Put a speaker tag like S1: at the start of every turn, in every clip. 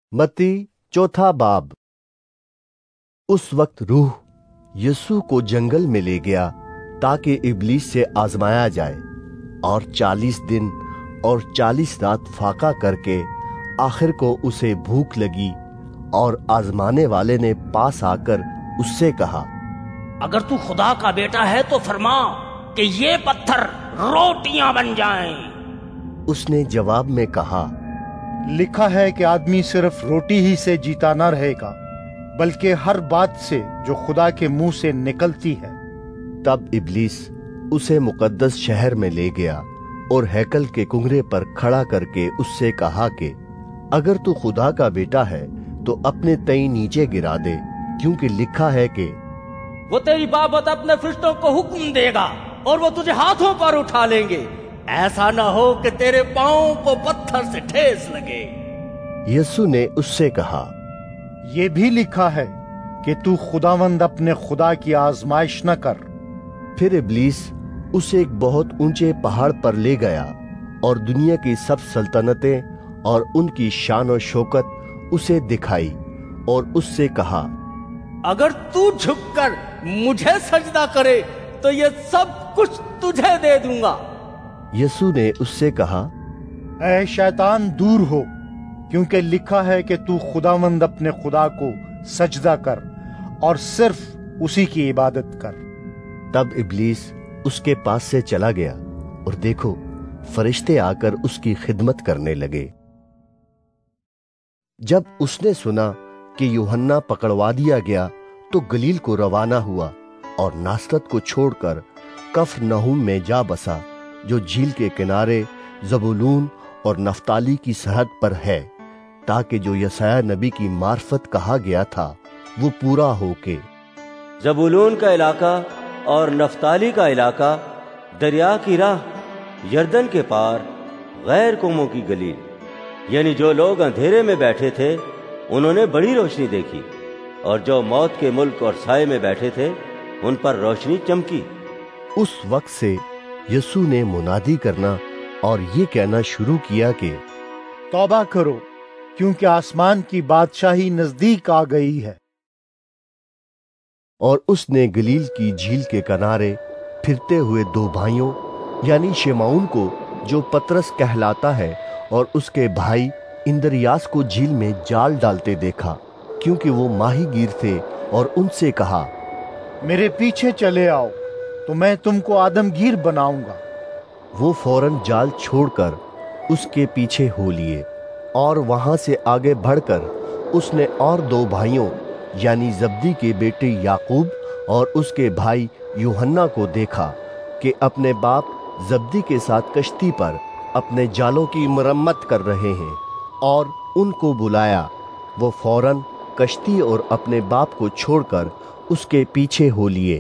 S1: मत्ती चौथा बाब। उस वक्त रूह यीशु को जंगल में ले गया ताकि इब्लीस से आजमाया जाए, और 40 दिन और 40 रात फाका करके आखिर को उसे भूख लगी। और आजमाने वाले ने पास आकर उससे कहा,
S2: अगर तू खुदा का बेटा है तो फरमा कि ये पत्थर रोटियां बन जाएं।
S1: उसने जवाब में कहा,
S3: लिखा है कि आदमी सिर्फ रोटी ही से जीता न रहेगा, बल्कि हर बात से जो खुदा के मुंह से निकलती है।
S1: तब इब्लीस उसे मुकद्दस शहर में ले गया और हैकल के कुंगरे पर खड़ा करके उससे कहा कि अगर तू खुदा का बेटा है तो अपने तई नीचे गिरा दे, क्योंकि लिखा है कि
S2: वो तेरी बाबत अपने फरिश्तों को हुक्म देगा और वो तुझे हाथों पर उठा लेंगे, ऐसा ना हो कि तेरे पांव को पत्थर से ठेस लगे।
S1: यीशु ने उससे कहा,
S3: ये भी लिखा है कि तू खुदावंद अपने खुदा की आजमाइश न कर।
S1: फिर इब्लीस उसे एक बहुत ऊंचे पहाड़ पर ले गया और दुनिया की सब सल्तनतें और उनकी शान और शौकत उसे दिखाई और उससे कहा,
S2: अगर तू झुककर मुझे सजदा करे तो ये सब कुछ तुझे दे दूंगा।
S1: यीशु ने उससे कहा,
S3: ऐ शैतान दूर हो, क्योंकि लिखा है कि तू खुदावंद अपने खुदा को सजदा कर और सिर्फ उसी की इबादत कर।
S1: तब इब्लीस उसके पास से चला गया और देखो, फरिश्ते आकर उसकी खिदमत करने लगे। जब उसने सुना कि यूहन्ना पकड़वा दिया गया तो गलील को रवाना हुआ और नासरत को छोड़कर कफरनहूम में जा बसा, जो झील के किनारे जबूलून और नफ्ताली की सरहद पर है, ताकि जो यशायाह नबी की मार्फत कहा गया था वो पूरा हो के
S4: जबूलून का इलाका और नफ्ताली का इलाका, दरिया की राह, यरदन के पार, गैर कौमों की गलील, यानी जो लोग अंधेरे में बैठे थे उन्होंने बड़ी रोशनी देखी, और जो मौत के मुल्क और साए में बैठे थे उन पर रोशनी चमकी।
S1: उस वक्त से यीशु ने मुनादी करना और ये कहना शुरू किया कि
S3: तौबा करो, क्योंकि आसमान की बादशाही नजदीक आ गई है।
S1: और उसने गलील की झील के किनारे फिरते हुए 2 भाइयों यानी शिमौन को, जो पतरस कहलाता है, और उसके भाई इंद्रियास को झील में जाल डालते देखा, क्योंकि वो माहीगीर थे, और उनसे कहा,
S3: मेरे पीछे चले आओ तो मैं तुमको आदमगीर बनाऊंगा।
S1: वो फौरन जाल छोड़कर उसके पीछे हो लिए, और वहां से आगे बढ़कर उसने और 2 भाइयों यानी जब्दी के बेटे याकूब और उसके भाई यूहन्ना को देखा कि अपने बाप जब्दी के साथ कश्ती पर अपने जालों की मरम्मत कर रहे हैं, और उनको बुलाया। वो फौरन कश्ती और अपने बाप को छोड़कर उसके पीछे हो लिए।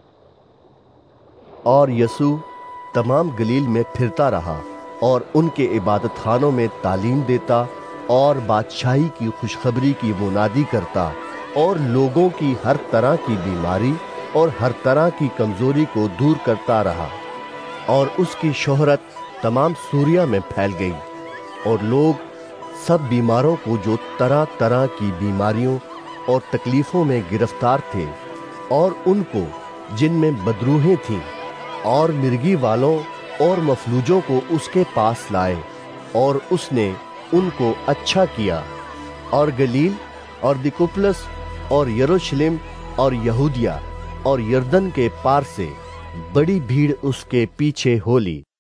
S1: और यीशु तमाम गलील में फिरता रहा और उनके इबादत खानों में तालीम देता और बादशाही की खुशखबरी की मुनादी करता, और लोगों की हर तरह की बीमारी और हर तरह की कमजोरी को दूर करता रहा। और उसकी शोहरत तमाम सूरिया में फैल गई, और लोग सब बीमारों को, जो तरह तरह की बीमारियों और तकलीफों में गिरफ्तार थे, और उनको जिनमें बदरूहें थीं, और मिर्गी वालों और मफलूजों को उसके पास लाए, और उसने उनको अच्छा किया। और गलील और दिकुपुलस और यरूशलेम और यहूदिया और यरदन के पार से बड़ी भीड़ उसके पीछे हो ली।